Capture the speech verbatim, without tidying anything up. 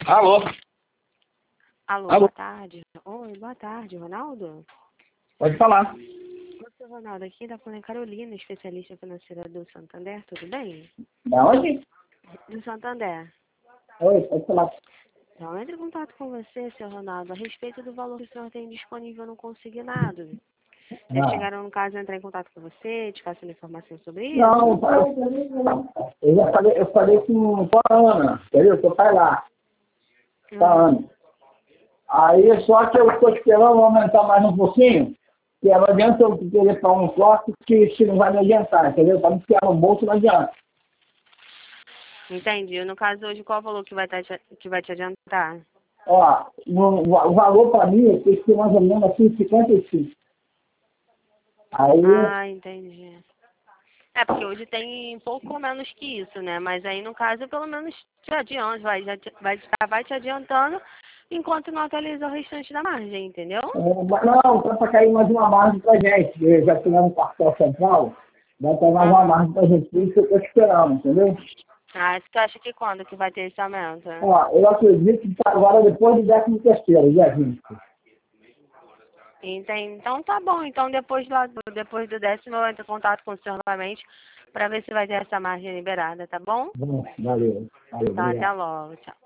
Alô? Alô, Alô? boa tarde. Oi, boa tarde, Ronaldo. Pode falar. Oi, seu Ronaldo, aqui da Cunha Carolina, especialista financeira do Santander, tudo bem? Da onde? Do Santander. Oi, pode falar. Então, entre em contato com você, seu Ronaldo, a respeito do valor que o senhor tem disponível no consignado. Já Não, chegaram, no caso, a entrar em contato com você, te passando informação sobre não, isso? eu falei, eu já falei, eu falei com, com a Ana, entendeu? Seu pai lá, com a Hum, Ana. Aí só que eu estou esperando aumentar mais um pouquinho, que não adianta eu querer para um corte que se não vai me adiantar, entendeu? Para me enfiar no bolso não adianta. entendi. No caso, hoje, qual o valor que vai, tá te, que vai te adiantar? Ó, no- o valor para mim, eu tem que ser mais ou menos assim, cinquenta e cinco. Aí, Ah, entendi. É, porque hoje tem pouco menos que isso, né? Mas aí, no caso, pelo menos te adianta, vai, já te- vai, já vai te adiantando enquanto não atualiza o restante da margem, entendeu? é, mas não, tá para cair mais uma margem para gente. Eu já tivemos um quartel central, vai ter mais uma Aham. margem para gente, isso que eu estou esperando, entendeu? Ah, você acha que quando que vai ter esse aumento? Ó, eu acredito que tá agora depois do décimo terceiro, dia vinte. Entendi. Então tá bom. Então depois, lá, do- depois do décimo eu entro em contato com o senhor novamente para ver se vai ter essa margem liberada, tá bom? Bom, valeu, valeu, Então até obrigado. logo. Tchau.